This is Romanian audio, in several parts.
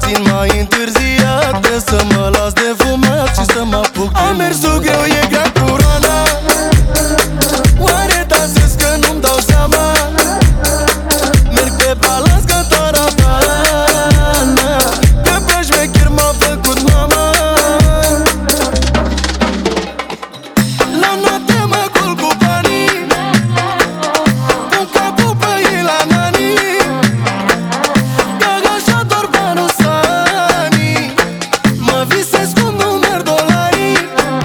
puțin mai întârziat, trebuie să mă las de fumat și să mă apuc de Am mersul greu, e grea coroana. Oare dansez că nu-mi dau seama? Merg pe balans ca Tarabana, Că pe șmecher m-a făcut mama. La noapte mă culc cu banii, pun capul pe ei la nani. Că așa doar banul sanii, mă visez cum nu merg dolarii.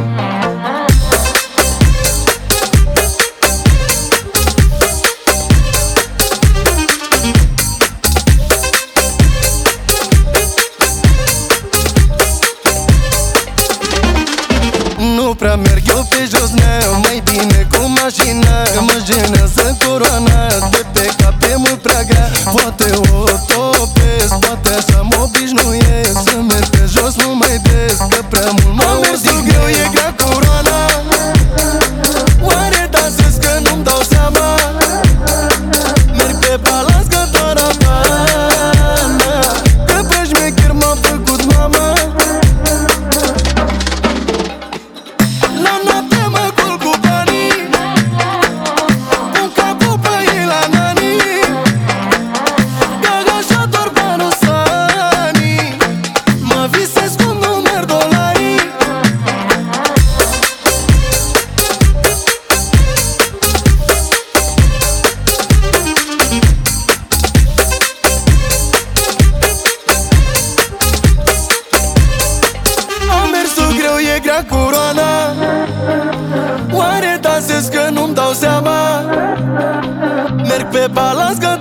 nu prea merg eu pe jos, nea, mai bine cu mașina, că mă jenează coroana, de pe cap e mult prea grea. Poate o topesc, poate așa mă obișnuiesc, să merg pe jos nu mai des, că prea mult mă Am mersul greu, e grea coroana. Oare dansez că nu-mi dau seama? Merg pe balans ca Tarabana, Că pe șmecher m-a făcut mama. La noapte mă culc cu banii, pun capul pe ei la nani. Că așa doar banul sanii, mă visez cum nu merg dolarii. Am mersul greu, e grea coroana. Oare dansez că nu-mi dau seama? merg pe balans ca